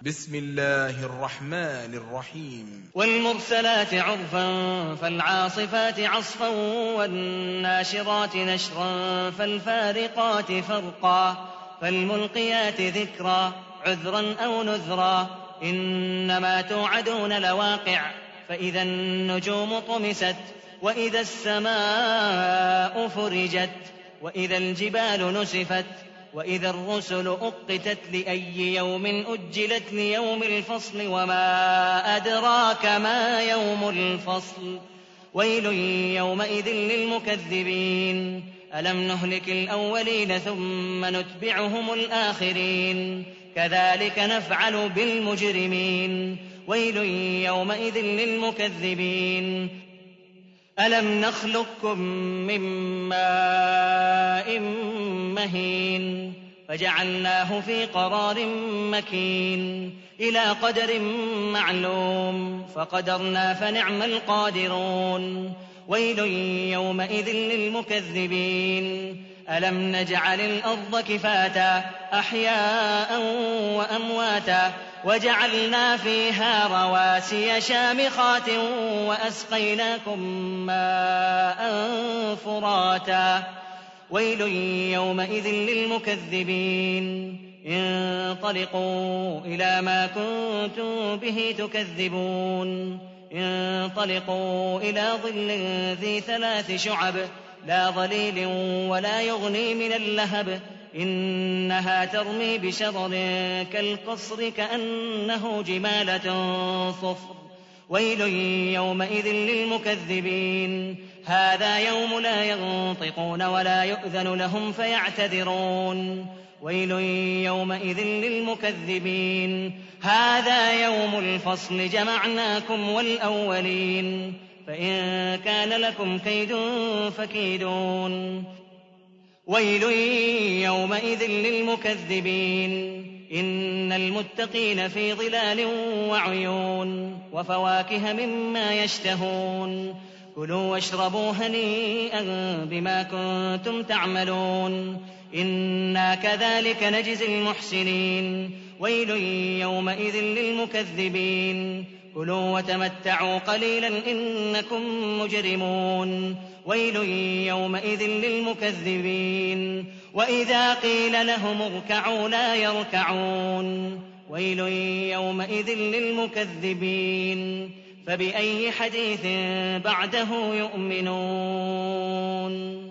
بسم الله الرحمن الرحيم. والمرسلات عرفا فالعاصفات عصفا والناشرات نشرا فالفارقات فرقا فالملقيات ذكرا عذرا أو نذرا إنما توعدون لواقع فإذا النجوم طمست وإذا السماء فرجت وإذا الجبال نسفت وإذا الرسل أقتت لأي يوم أجلت ليوم الفصل وما أدراك ما يوم الفصل ويل يومئذ للمكذبين ألم نهلك الأولين ثم نتبعهم الآخرين كذلك نفعل بالمجرمين ويل يومئذ للمكذبين ألم نخلقكم من ماء مهين فجعلناه في قرار مكين إلى قدر معلوم فقدرنا فنعم القادرون ويل يومئذ للمكذبين ألم نجعل الأرض كفاتا أحياء وأمواتا وجعلنا فيها رواسي شامخات وأسقيناكم ماء فراتا ويل يومئذ للمكذبين انطلقوا إلى ما كنتم به تكذبون انطلقوا إلى ظل ذي 3 شعب لا ظليل ولا يغني من اللهب إنها ترمي بشرر كالقصر كأنه جمالة صفر ويل يومئذ للمكذبين هذا يوم لا ينطقون ولا يؤذن لهم فيعتذرون ويل يومئذ للمكذبين هذا يوم الفصل جمعناكم والأولين فإن كان لكم كيد فكيدون ويل يومئذ للمكذبين إن المتقين في ظلال وعيون وفواكه مما يشتهون كلوا واشربوا هنيئا بما كنتم تعملون إنا كذلك نجزي المحسنين ويل يومئذ للمكذبين كلوا وتمتعوا قليلا إنكم مجرمون ويل يومئذ للمكذبين وإذا قيل لهم اركعوا لا يركعون ويل يومئذ للمكذبين فبأي حديث بعده يؤمنون